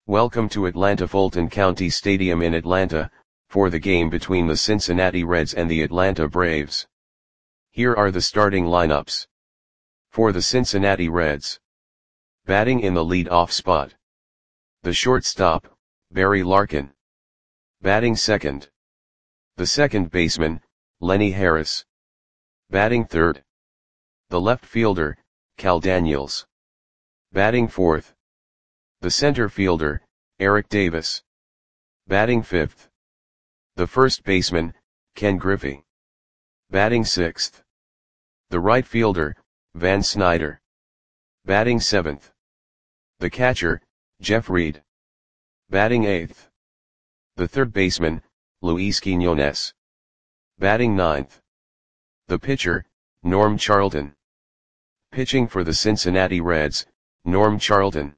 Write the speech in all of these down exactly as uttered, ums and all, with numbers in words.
Welcome to Atlanta Fulton County Stadium in Atlanta, for the game between the Cincinnati Reds and the Atlanta Braves. Here are the starting lineups. For the Cincinnati Reds. Batting in the lead-off spot. The shortstop, Barry Larkin. Batting second. The second baseman, Lenny Harris. Batting third. The left fielder, Cal Daniels. Batting fourth. The center fielder, Eric Davis. Batting fifth. The first baseman, Ken Griffey. Batting sixth. The right fielder, Van Snyder. Batting seventh. The catcher, Jeff Reed. Batting eighth. The third baseman, Luis Quiñones. Batting ninth. The pitcher, Norm Charlton. Pitching for the Cincinnati Reds, Norm Charlton.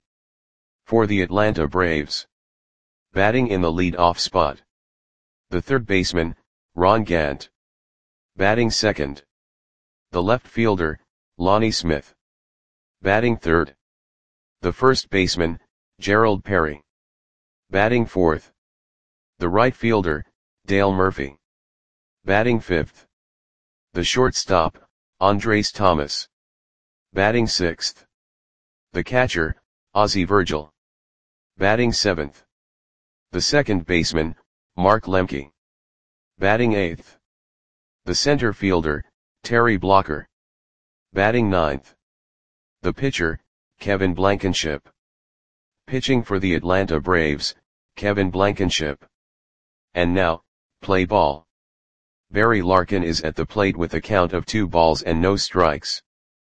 For the Atlanta Braves. Batting in the lead-off spot. The third baseman, Ron Gant. Batting second. The left fielder, Lonnie Smith. Batting third. The first baseman, Gerald Perry. Batting fourth. The right fielder, Dale Murphy. Batting fifth. The shortstop, Andres Thomas. Batting sixth. The catcher, Ozzie Virgil. Batting seventh. The second baseman, Mark Lemke. Batting eighth. The center fielder, Terry Blocker. Batting ninth. The pitcher, Kevin Blankenship. Pitching for the Atlanta Braves, Kevin Blankenship. And now, play ball. Barry Larkin is at the plate with a count of two balls and no strikes.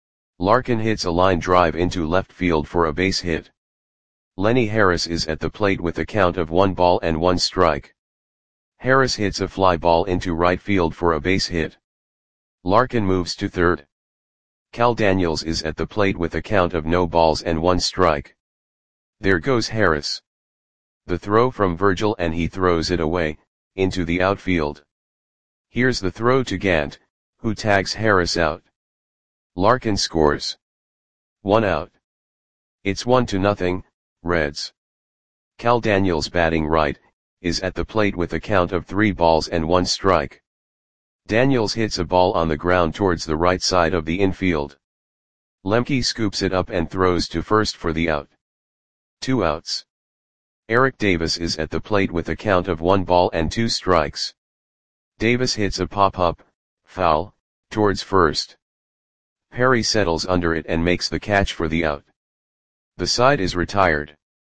Larkin hits a line drive into left field for a base hit. Lenny Harris is at the plate with a count of one ball and one strike. Harris hits a fly ball into right field for a base hit. Larkin moves to third. Cal Daniels is at the plate with a count of no balls and one strike. There goes Harris. The throw from Virgil and he throws it away, into the outfield. Here's the throw to Gant, who tags Harris out. Larkin scores. One out. It's one to nothing, Reds. Cal Daniels batting right, is at the plate with a count of three balls and one strike. Daniels hits a ball on the ground towards the right side of the infield. Lemke scoops it up and throws to first for the out. Two outs. Eric Davis is at the plate with a count of one ball and two strikes. Davis hits a pop-up, foul, towards first. Perry settles under it and makes the catch for the out. The side is retired.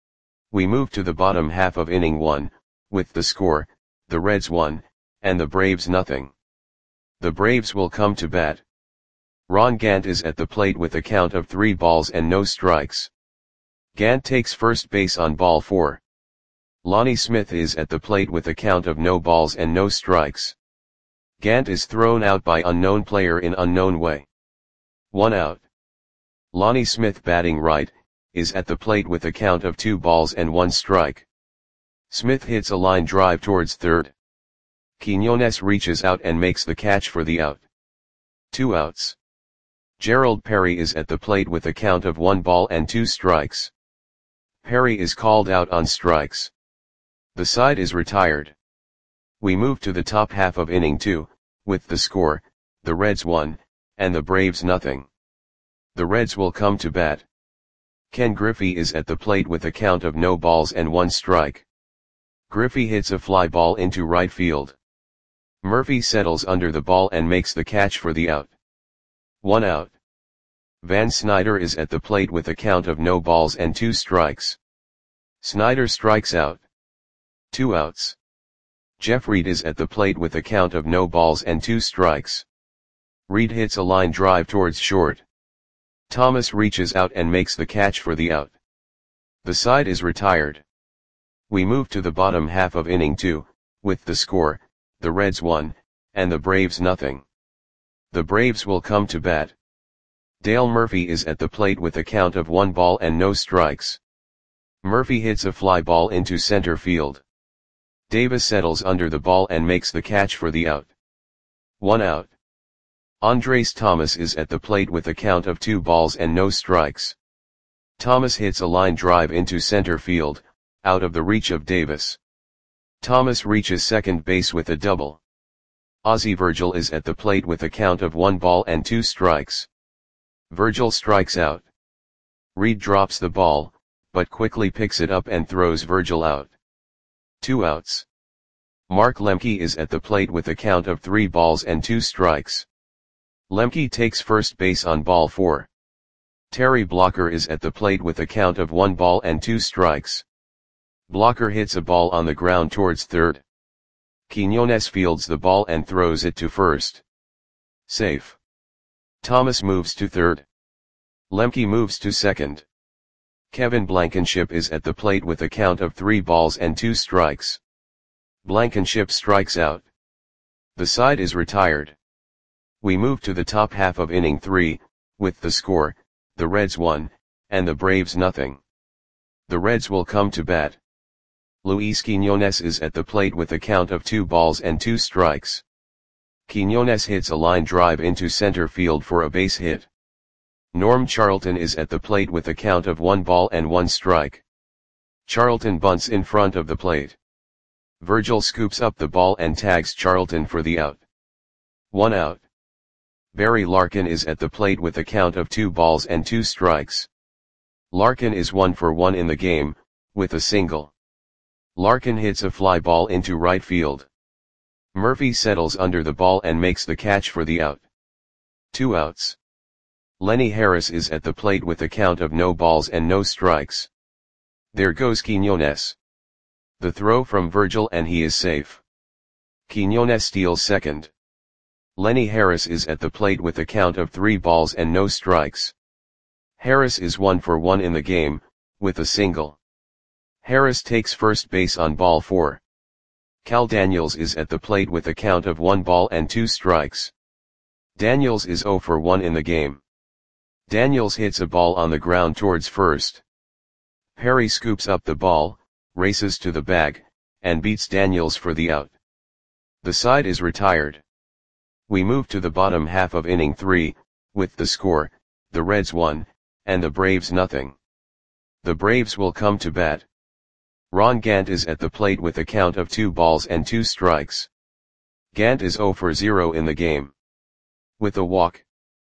We move to the bottom half of inning one, with the score, the Reds one, and the Braves nothing. The Braves will come to bat. Ron Gant is at the plate with a count of three balls and no strikes. Gant takes first base on ball four. Lonnie Smith is at the plate with a count of no balls and no strikes. Gant is thrown out by unknown player in unknown way. One out. Lonnie Smith batting right, is at the plate with a count of two balls and one strike. Smith hits a line drive towards third. Quiñones reaches out and makes the catch for the out. Two outs. Gerald Perry is at the plate with a count of one ball and two strikes. Perry is called out on strikes. The side is retired. We move to the top half of inning two, with the score, the Reds one, and the Braves nothing. The Reds will come to bat. Ken Griffey is at the plate with a count of no balls and one strike. Griffey hits a fly ball into right field. Murphy settles under the ball and makes the catch for the out. One out. Van Snyder is at the plate with a count of no balls and two strikes. Snyder strikes out. Two outs. Jeff Reed is at the plate with a count of no balls and two strikes. Reed hits a line drive towards short. Thomas reaches out and makes the catch for the out. The side is retired. We move to the bottom half of inning two, with the score, the Reds one, and the Braves nothing. The Braves will come to bat. Dale Murphy is at the plate with a count of one ball and no strikes. Murphy hits a fly ball into center field. Davis settles under the ball and makes the catch for the out. One out. Andres Thomas is at the plate with a count of two balls and no strikes. Thomas hits a line drive into center field, out of the reach of Davis. Thomas reaches second base with a double. Ozzie Virgil is at the plate with a count of one ball and two strikes. Virgil strikes out. Reed drops the ball, but quickly picks it up and throws Virgil out. Two outs. Mark Lemke is at the plate with a count of three balls and two strikes. Lemke takes first base on ball four. Terry Blocker is at the plate with a count of one ball and two strikes. Blocker hits a ball on the ground towards third. Quiñones fields the ball and throws it to first. Safe. Thomas moves to third. Lemke moves to second. Kevin Blankenship is at the plate with a count of three balls and two strikes. Blankenship strikes out. The side is retired. We move to the top half of inning three, with the score, the Reds one, and the Braves nothing. The Reds will come to bat. Luis Quiñones is at the plate with a count of two balls and two strikes. Quiñones hits a line drive into center field for a base hit. Norm Charlton is at the plate with a count of one ball and one strike. Charlton bunts in front of the plate. Virgil scoops up the ball and tags Charlton for the out. One out. Barry Larkin is at the plate with a count of two balls and two strikes. Larkin is one for one in the game, with a single. Larkin hits a fly ball into right field. Murphy settles under the ball and makes the catch for the out. Two outs. Lenny Harris is at the plate with a count of no balls and no strikes. There goes Quiñones. The throw from Virgil and he is safe. Quiñones steals second. Lenny Harris is at the plate with a count of three balls and no strikes. Harris is one for one in the game, with a single. Harris takes first base on ball four. Cal Daniels is at the plate with a count of one ball and two strikes. Daniels is zero for one in the game. Daniels hits a ball on the ground towards first. Perry scoops up the ball, races to the bag, and beats Daniels for the out. The side is retired. We move to the bottom half of inning three, with the score, the Reds one, and the Braves nothing. The Braves will come to bat. Ron Gant is at the plate with a count of two balls and two strikes. Gant is zero for zero in the game. With a walk.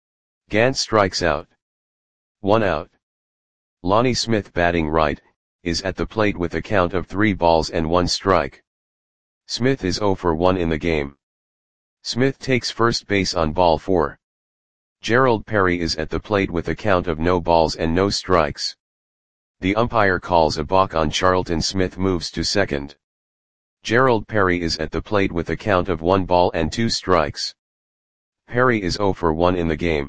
Gant strikes out. One out. Lonnie Smith, batting right, is at the plate with a count of three balls and one strike. Smith is zero for one in the game. Smith takes first base on ball four. Gerald Perry is at the plate with a count of no balls and no strikes. The umpire calls a balk on Charlton. Smith moves to second. Gerald Perry is at the plate with a count of one ball and two strikes. Perry is zero for one in the game.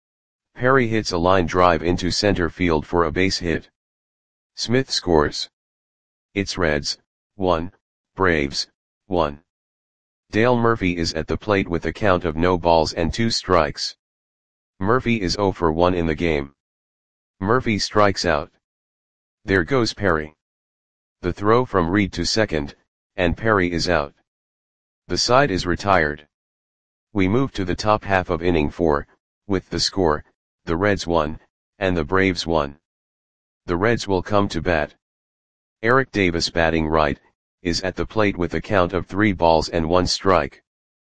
Perry hits a line drive into center field for a base hit. Smith scores. It's Reds, one, Braves, one. Dale Murphy is at the plate with a count of no balls and two strikes. Murphy is zero for one in the game. Murphy strikes out. There goes Perry. The throw from Reed to second, and Perry is out. The side is retired. We move to the top half of inning four, with the score, the Reds one, and the Braves one. The Reds will come to bat. Eric Davis, batting right, is at the plate with a count of three balls and one strike.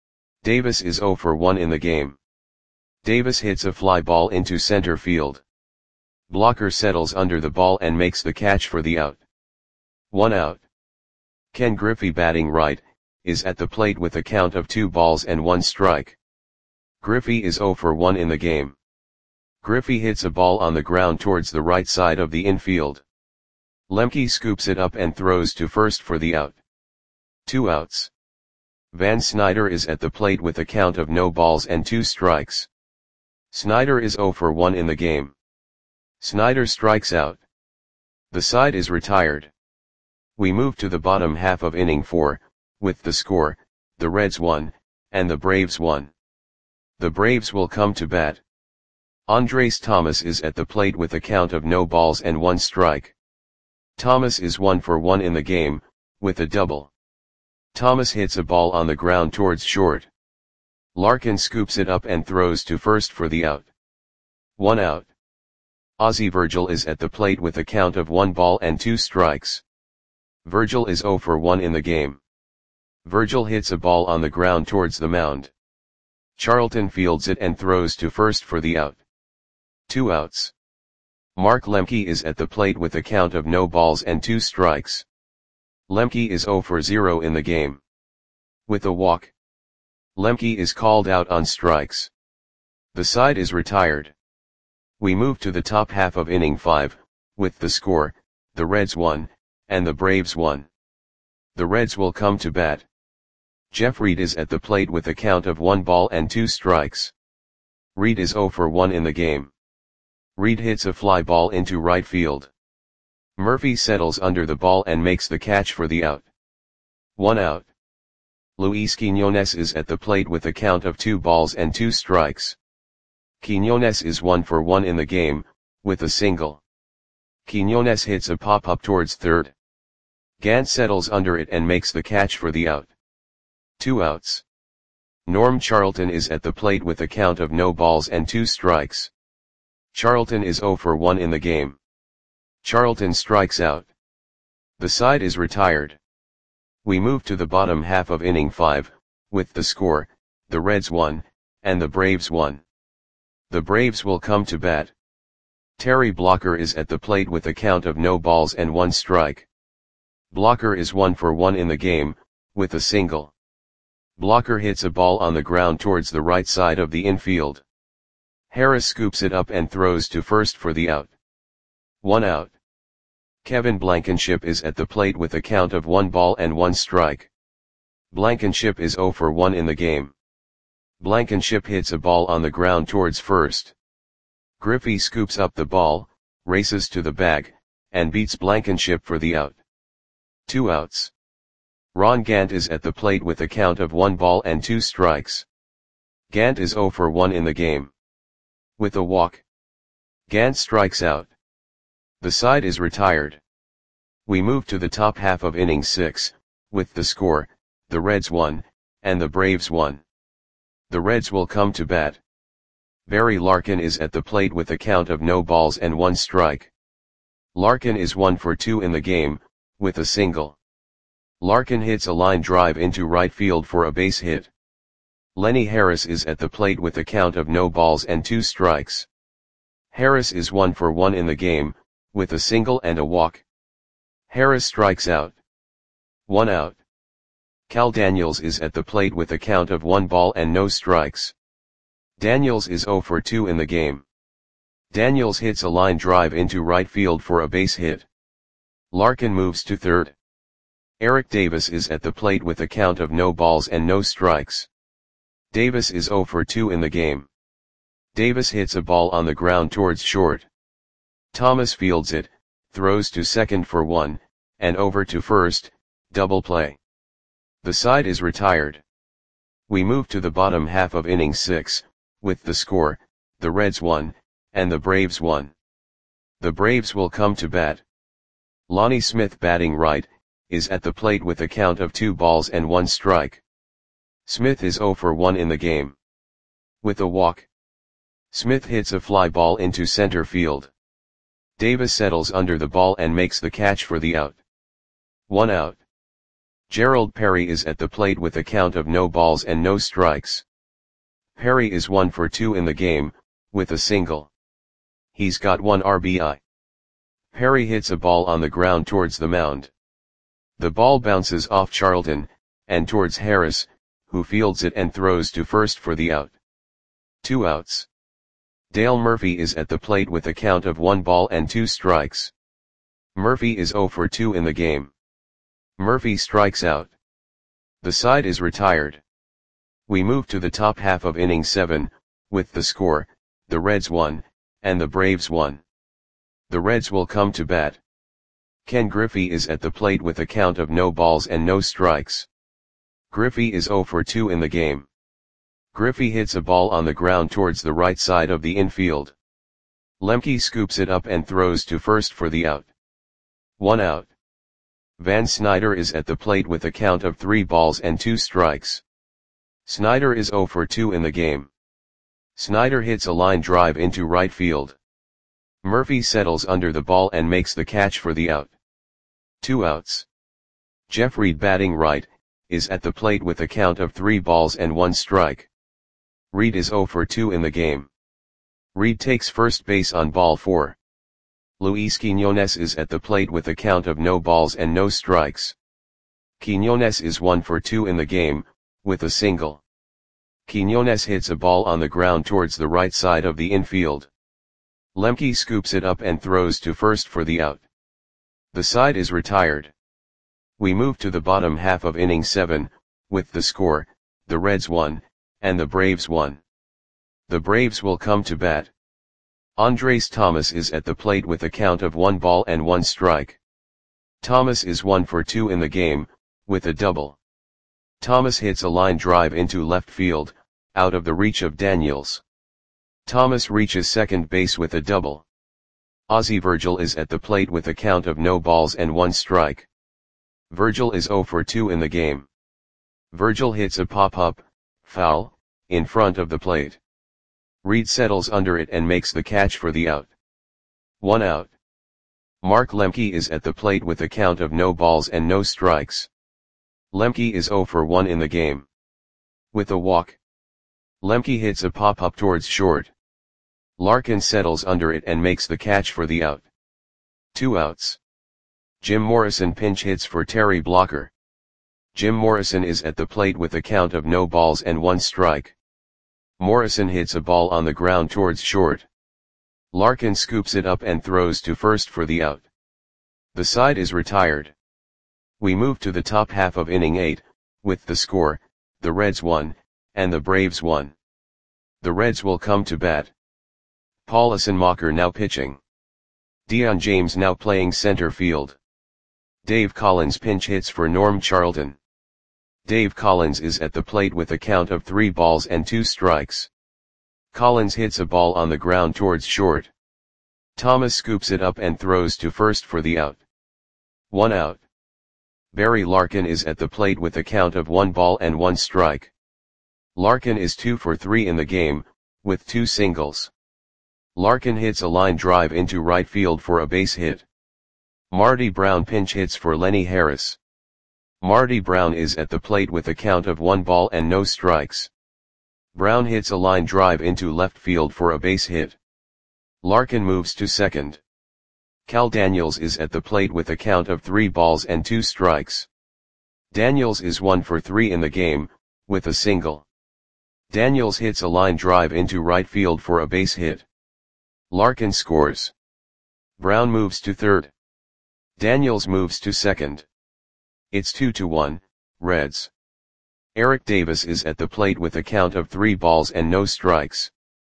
Davis is zero for one in the game. Davis hits a fly ball into center field. Blocker settles under the ball and makes the catch for the out. One out. Ken Griffey, batting right, is at the plate with a count of two balls and one strike. Griffey is zero for one in the game. Griffey hits a ball on the ground towards the right side of the infield. Lemke scoops it up and throws to first for the out. Two outs. Van Snyder is at the plate with a count of no balls and two strikes. Snyder is zero for one in the game. Snyder strikes out. The side is retired. We move to the bottom half of inning four, with the score, the Reds one, and the Braves one. The Braves will come to bat. Andres Thomas is at the plate with a count of no balls and one strike. Thomas is one for one in the game, with a double. Thomas hits a ball on the ground towards short. Larkin scoops it up and throws to first for the out. One out. Ozzie Virgil is at the plate with a count of one ball and two strikes. Virgil is zero for one in the game. Virgil hits a ball on the ground towards the mound. Charlton fields it and throws to first for the out. Two outs. Mark Lemke is at the plate with a count of no balls and two strikes. Lemke is zero for zero in the game. With a walk, Lemke is called out on strikes. The side is retired. We move to the top half of inning five, with the score, the Reds won, and the Braves won. The Reds will come to bat. Jeff Reed is at the plate with a count of one ball and two strikes. Reed is zero for one in the game. Reed hits a fly ball into right field. Murphy settles under the ball and makes the catch for the out. One out. Luis Quiñones is at the plate with a count of two balls and two strikes. Quiñones is one for one in the game, with a single. Quiñones hits a pop-up towards third. Gant settles under it and makes the catch for the out. Two outs. Norm Charlton is at the plate with a count of no balls and two strikes. Charlton is zero for one in the game. Charlton strikes out. The side is retired. We move to the bottom half of inning five, with the score, the Reds won, and the Braves won. The Braves will come to bat. Terry Blocker is at the plate with a count of no balls and one strike. Blocker is one for one in the game, with a single. Blocker hits a ball on the ground towards the right side of the infield. Harris scoops it up and throws to first for the out. One out. Kevin Blankenship is at the plate with a count of one ball and one strike. Blankenship is zero for one in the game. Blankenship hits a ball on the ground towards first. Griffey scoops up the ball, races to the bag, and beats Blankenship for the out. Two outs. Ron Gant is at the plate with a count of one ball and two strikes. Gant is zero for one in the game. With a walk, Gant strikes out. The side is retired. We move to the top half of inning six, with the score, the Reds won, and the Braves won. The Reds will come to bat. Barry Larkin is at the plate with a count of no balls and one strike. Larkin is one for two in the game, with a single. Larkin hits a line drive into right field for a base hit. Lenny Harris is at the plate with a count of no balls and two strikes. Harris is one for one in the game, with a single and a walk. Harris strikes out. One out. Cal Daniels is at the plate with a count of one ball and no strikes. Daniels is zero for two in the game. Daniels hits a line drive into right field for a base hit. Larkin moves to third. Eric Davis is at the plate with a count of no balls and no strikes. Davis is zero for two in the game. Davis hits a ball on the ground towards short. Thomas fields it, throws to second for one, and over to first, double play. The side is retired. We move to the bottom half of inning six, with the score, the Reds won, and the Braves won. The Braves will come to bat. Lonnie Smith, batting right, is at the plate with a count of two balls and one strike. Smith is zero for one in the game. With a walk, Smith hits a fly ball into center field. Davis settles under the ball and makes the catch for the out. One out. Gerald Perry is at the plate with a count of no balls and no strikes. Perry is one for two in the game, with a single. He's got one R B I. Perry hits a ball on the ground towards the mound. The ball bounces off Charlton, and towards Harris, who fields it and throws to first for the out. Two outs. Dale Murphy is at the plate with a count of one ball and two strikes. Murphy is zero for two in the game. Murphy strikes out. The side is retired. We move to the top half of inning seven, with the score, the Reds won, and the Braves won. The Reds will come to bat. Ken Griffey is at the plate with a count of no balls and no strikes. Griffey is zero for two in the game. Griffey hits a ball on the ground towards the right side of the infield. Lemke scoops it up and throws to first for the out. One out. Van Snyder is at the plate with a count of three balls and two strikes. Snyder is zero for two in the game. Snyder hits a line drive into right field. Murphy settles under the ball and makes the catch for the out. Two outs. Jeff Reed, batting right, is at the plate with a count of three balls and one strike. Reed is oh for two in the game. Reed takes first base on ball four. Luis Quiñones is at the plate with a count of no balls and no strikes. Quiñones is one for two in the game, with a single. Quiñones hits a ball on the ground towards the right side of the infield. Lemke scoops it up and throws to first for the out. The side is retired. We move to the bottom half of inning seven, with the score, the Reds one, and the Braves one. The Braves will come to bat. Andres Thomas is at the plate with a count of one ball and one strike. Thomas is one for two in the game, with a double. Thomas hits a line drive into left field, out of the reach of Daniels. Thomas reaches second base with a double. Ozzie Virgil is at the plate with a count of no balls and one strike. Virgil is oh for two in the game. Virgil hits a pop-up, foul, in front of the plate. Reed settles under it and makes the catch for the out. One out. Mark Lemke is at the plate with a count of no balls and no strikes. Lemke is oh for one in the game. With a walk. Lemke hits a pop-up towards short. Larkin settles under it and makes the catch for the out. Two outs. Jim Morrison pinch hits for Terry Blocker. Jim Morrison is at the plate with a count of no balls and one strike. Morrison hits a ball on the ground towards short. Larkin scoops it up and throws to first for the out. The side is retired. We move to the top half of inning eight, with the score, the Reds one, and the Braves one. The Reds will come to bat. Paul Assenmacher now pitching. Dion James now playing center field. Dave Collins pinch hits for Norm Charlton. Dave Collins is at the plate with a count of three balls and two strikes. Collins hits a ball on the ground towards short. Thomas scoops it up and throws to first for the out. One out. Barry Larkin is at the plate with a count of one ball and one strike. Larkin is two for three in the game, with two singles. Larkin hits a line drive into right field for a base hit. Marty Brown pinch hits for Lenny Harris. Marty Brown is at the plate with a count of one ball and no strikes. Brown hits a line drive into left field for a base hit. Larkin moves to second. Cal Daniels is at the plate with a count of three balls and two strikes. Daniels is one for three in the game, with a single. Daniels hits a line drive into right field for a base hit. Larkin scores. Brown moves to third. Daniels moves to second. It's two to one, Reds. Eric Davis is at the plate with a count of three balls and no strikes.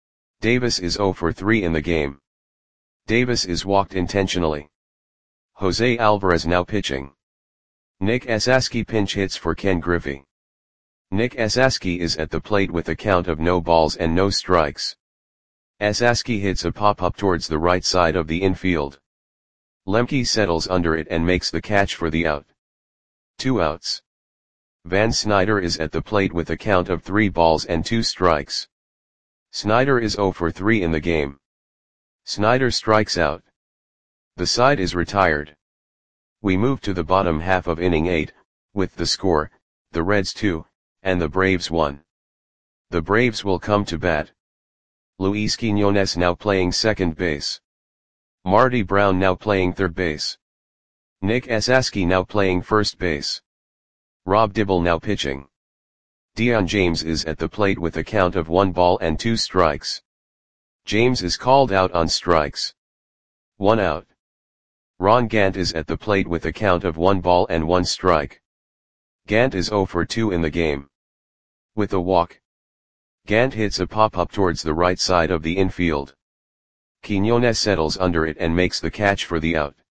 Davis is oh for three in the game. Davis is walked intentionally. Jose Alvarez now pitching. Nick Esasky pinch hits for Ken Griffey. Nick Esasky is at the plate with a count of no balls and no strikes. Esasky hits a pop-up towards the right side of the infield. Lemke settles under it and makes the catch for the out. Two outs. Van Snyder is at the plate with a count of three balls and two strikes. Snyder is oh for three in the game. Snyder strikes out. The side is retired. We move to the bottom half of inning eight, with the score, the Reds two, and the Braves one. The Braves will come to bat. Luis Quiñones now playing second base. Marty Brown now playing third base. Nick Esasky now playing first base. Rob Dibble now pitching. Dion James is at the plate with a count of one ball and two strikes. James is called out on strikes. One out. Ron Gant is at the plate with a count of one ball and one strike. Gant is oh for two in the game. With a walk. Gant hits a pop-up towards the right side of the infield. Quiñones settles under it and makes the catch for the out.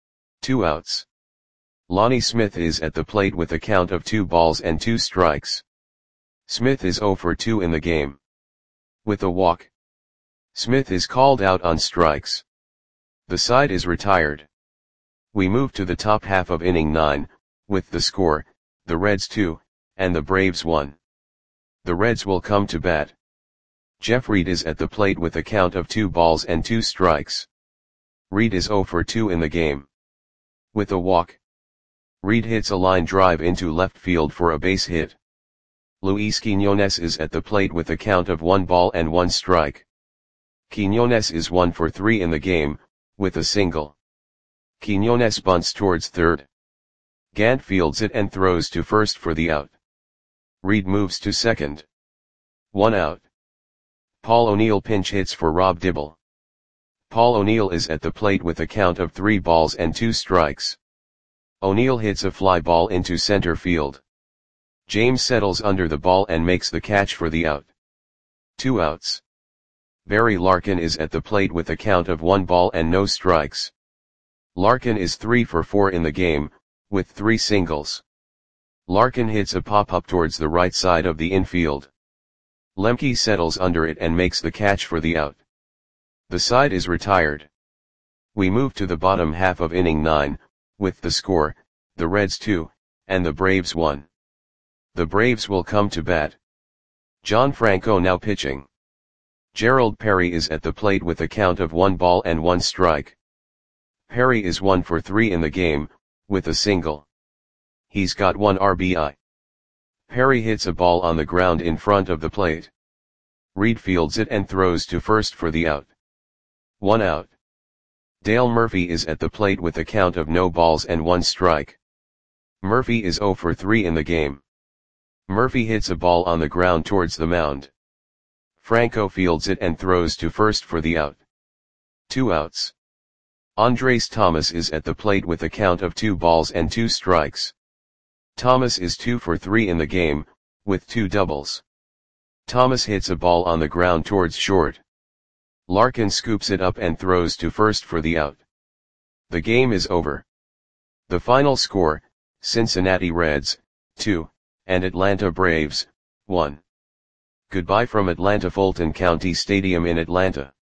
Two outs. Lonnie Smith is at the plate with a count of two balls and two strikes. Smith is oh for two in the game. With a walk. Smith is called out on strikes. The side is retired. We move to the top half of inning nine, with the score, the Reds two, and the Braves one. The Reds will come to bat. Jeff Reed is at the plate with a count of two balls and two strikes. Reed is oh for two in the game. With a walk. Reed hits a line drive into left field for a base hit. Luis Quiñones is at the plate with a count of one ball and one strike. Quiñones is one for three in the game, with a single. Quiñones bunts towards third. Gant fields it and throws to first for the out. Reed moves to second. One out. Paul O'Neill pinch hits for Rob Dibble. Paul O'Neill is at the plate with a count of three balls and two strikes. O'Neill hits a fly ball into center field. James settles under the ball and makes the catch for the out. Two outs. Barry Larkin is at the plate with a count of one ball and no strikes. Larkin is three for four in the game, with three singles. Larkin hits a pop-up towards the right side of the infield. Lemke settles under it and makes the catch for the out. The side is retired. We move to the bottom half of inning nine, with the score, the Reds two, and the Braves one. The Braves will come to bat. John Franco now pitching. Gerald Perry is at the plate with a count of one ball and one strike. Perry is one for three in the game, with a single. He's got one R B I. Perry hits a ball on the ground in front of the plate. Reed fields it and throws to first for the out. One out. Dale Murphy is at the plate with a count of no balls and one strike. Murphy is zero for three in the game. Murphy hits a ball on the ground towards the mound. Franco fields it and throws to first for the out. Two outs. Andres Thomas is at the plate with a count of two balls and two strikes. Thomas is two for three in the game, with two doubles. Thomas hits a ball on the ground towards short. Larkin scoops it up and throws to first for the out. The game is over. The final score, Cincinnati Reds, two, and Atlanta Braves, one. Goodbye from Atlanta Fulton County Stadium in Atlanta.